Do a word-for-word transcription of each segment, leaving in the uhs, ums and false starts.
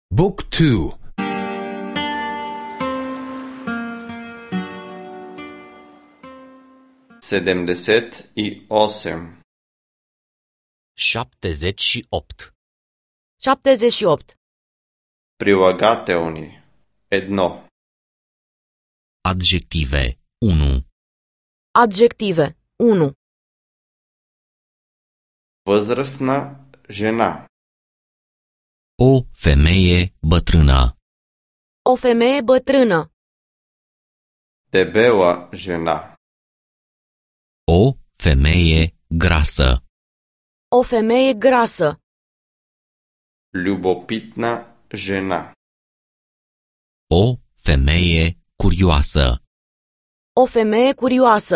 Book two. sedemdeset i osam. șaptezeci și opt. șaptezeci și opt. Прилагателни. Едно. Adjective unu. Adjective unu. Възрастна жена. O femeie bătrână. O femeie bătrână. Дебела жена. O femeie grasă. O femeie grasă. Любопитна жена. O femeie curioasă. O femeie curioasă.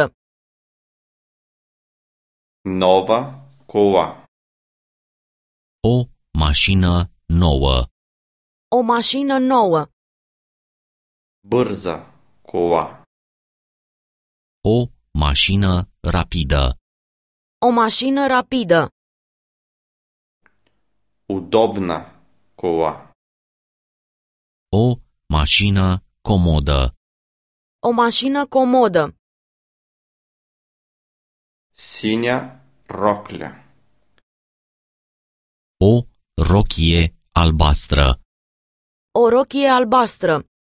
Нова кола. O mașină nouă. O mașină nouă. Бърза кола. O mașină rapidă. O mașină rapidă. Удобна кола. O mașină comodă. O mașină comodă. Синя рокля. O rochie albastră. O rochie albastră.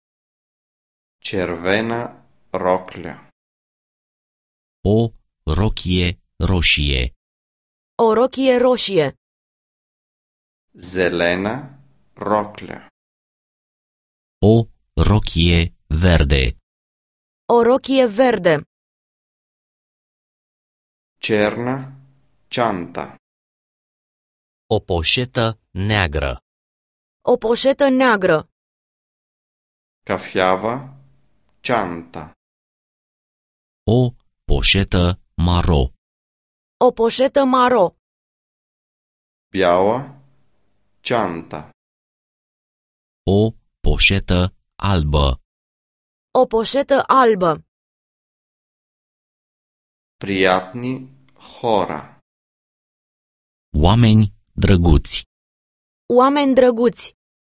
Червена рокля. O rochie roșie. O rochie roșie. Зелена рокля. O rochie verde. O rochie verde. Черна чанта. O poșetă neagră. O poșetă neagră. Кафява чанта. O poșetă maro. O poșetă maro. Бяла чанта. O poșetă albă. O poșetă albă. Приятни хора. Oameni drăguți. Oameni drăguți.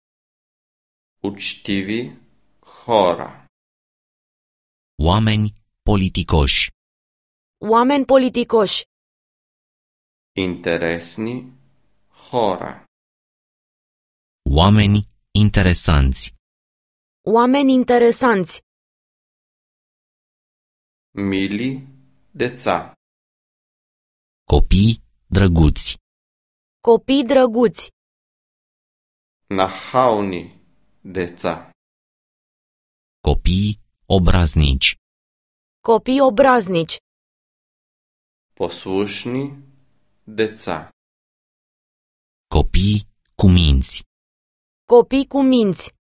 Учтиви хора. Oameni politicoși. Oameni politicoși. Интересни хора. Oameni interesanți. Oameni interesanți. Мили деца. Copii drăguți. Copii drăguți. Нахални деца. Copii obraznici. Copii obraznici. Послушни деца. Copii cu minți. Copii cu minți.